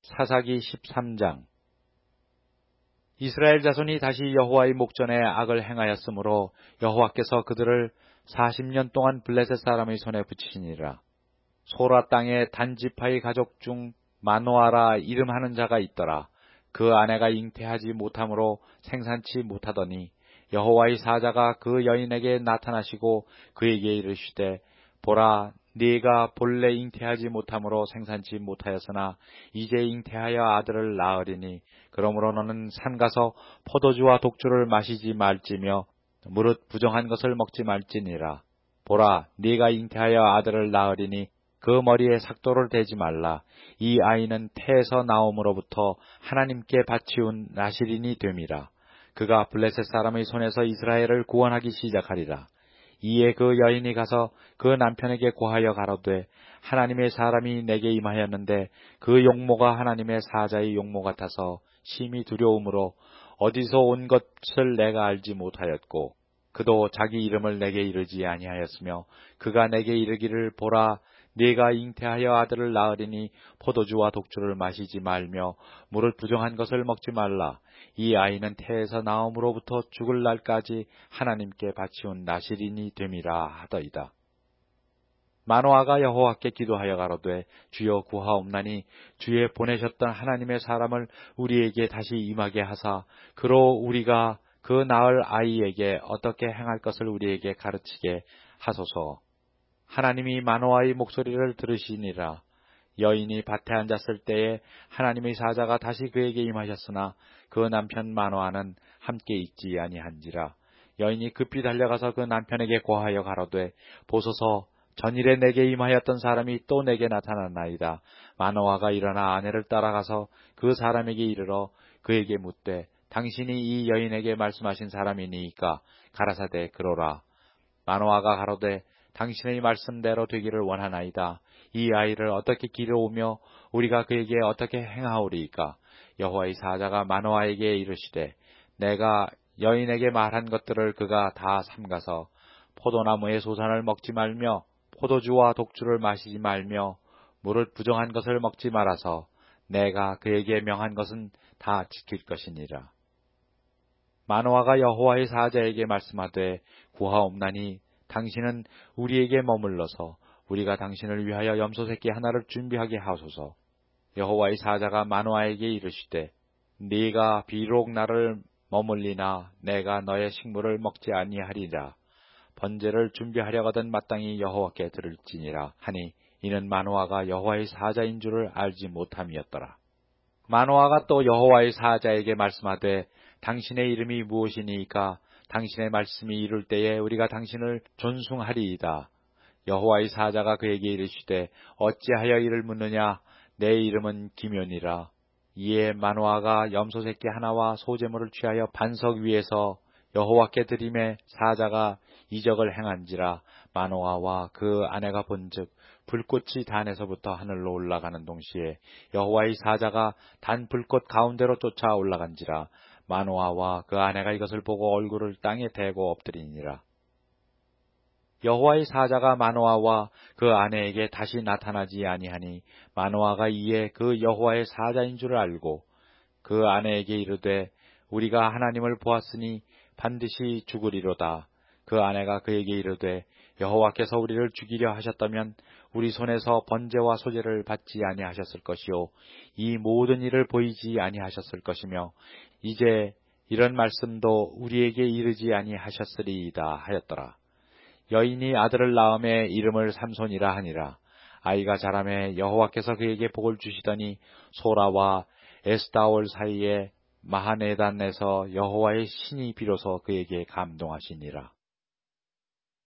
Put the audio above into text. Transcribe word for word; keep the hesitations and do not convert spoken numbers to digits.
사사기 십삼 장. 이스라엘 자손이 다시 여호와의 목전에 악을 행하였으므로 여호와께서 그들을 사십 년 동안 블레셋 사람의 손에 붙이시니라. 소라 땅에 단지파의 가족 중 마노아라 이름하는 자가 있더라. 그 아내가 잉태하지 못함으로 생산치 못하더니 여호와의 사자가 그 여인에게 나타나시고 그에게 이르시되, 보라, 네가 본래 잉태하지 못함으로 생산치 못하였으나 이제 잉태하여 아들을 낳으리니 그러므로 너는 산 가서 포도주와 독주를 마시지 말지며 무릇 부정한 것을 먹지 말지니라. 보라, 네가 잉태하여 아들을 낳으리니 그 머리에 삭도를 대지 말라. 이 아이는 태에서 나옴으로부터 하나님께 바치운 나실인이 됨이라. 그가 블레셋 사람의 손에서 이스라엘을 구원하기 시작하리라. 이에 그 여인이 가서 그 남편에게 고하여 가로되, 하나님의 사람이 내게 임하였는데 그 용모가 하나님의 사자의 용모 같아서 심히 두려움으로 어디서 온 것을 내가 알지 못하였고, 그도 자기 이름을 내게 이르지 아니하였으며, 그가 내게 이르기를, 보라, 네가 잉태하여 아들을 낳으리니 포도주와 독주를 마시지 말며 무릇 부정한 것을 먹지 말라. 이 아이는 태에서 나옴으로부터 죽을 날까지 하나님께 바치운 나실인이 됨이라 하더이다. 마노아가 여호와께 기도하여 가로되, 주여 구하옵나니 주의 보내셨던 하나님의 사람을 우리에게 다시 임하게 하사 그로 우리가 그 낳을 아이에게 어떻게 행할 것을 우리에게 가르치게 하소서. 하나님이 마노아의 목소리를 들으시니라. 여인이 밭에 앉았을 때에 하나님의 사자가 다시 그에게 임하셨으나 그 남편 마노아는 함께 있지 아니한지라. 여인이 급히 달려가서 그 남편에게 고하여 가로되, 보소서, 전일에 내게 임하였던 사람이 또 내게 나타났나이다. 마노아가 일어나 아내를 따라가서 그 사람에게 이르러 그에게 묻되, 당신이 이 여인에게 말씀하신 사람이니이까? 가라사대 그러라. 마노아가 가로되, 당신의 말씀대로 되기를 원하나이다. 이 아이를 어떻게 기르오며 우리가 그에게 어떻게 행하오리이까? 여호와의 사자가 마노아에게 이르시되, 내가 여인에게 말한 것들을 그가 다 삼가서 포도나무의 소산을 먹지 말며 포도주와 독주를 마시지 말며 무릇 부정한 것을 먹지 말아서 내가 그에게 명한 것은 다 지킬 것이니라. 마노아가 여호와의 사자에게 말씀하되, 구하옵나니 당신은 우리에게 머물러서 우리가 당신을 위하여 염소새끼 하나를 준비하게 하소서. 여호와의 사자가 마노아에게 이르시되, 네가 비록 나를 머물리나 내가 너의 식물을 먹지 아니하리라. 번제를 준비하려거든 마땅히 여호와께 들을지니라 하니, 이는 마노아가 여호와의 사자인 줄을 알지 못함이었더라. 마노아가 또 여호와의 사자에게 말씀하되, 당신의 이름이 무엇이니이까? 당신의 말씀이 이룰 때에 우리가 당신을 존숭하리이다. 여호와의 사자가 그에게 이르시되, 어찌하여 이를 묻느냐? 내 이름은 기면이라. 이에 마노아가 염소새끼 하나와 소제물을 취하여 반석 위에서 여호와께 드림에 사자가 이적을 행한지라. 마노아와 그 아내가 본즉 불꽃이 단에서부터 하늘로 올라가는 동시에 여호와의 사자가 단 불꽃 가운데로 쫓아 올라간지라. 마노아와 그 아내가 이것을 보고 얼굴을 땅에 대고 엎드리니라. 여호와의 사자가 마노아와 그 아내에게 다시 나타나지 아니하니 마노아가 이에 그 여호와의 사자인 줄 알고 그 아내에게 이르되, 우리가 하나님을 보았으니 반드시 죽으리로다. 그 아내가 그에게 이르되, 여호와께서 우리를 죽이려 하셨다면 우리 손에서 번제와 소제를 받지 아니하셨을 것이요 이 모든 일을 보이지 아니하셨을 것이며 이제 이런 말씀도 우리에게 이르지 아니하셨으리이다 하였더라. 여인이 아들을 낳음에 이름을 삼손이라 하니라. 아이가 자라매 여호와께서 그에게 복을 주시더니 소라와 에스다올 사이에 마하네단에서 여호와의 신이 비로소 그에게 감동하시니라.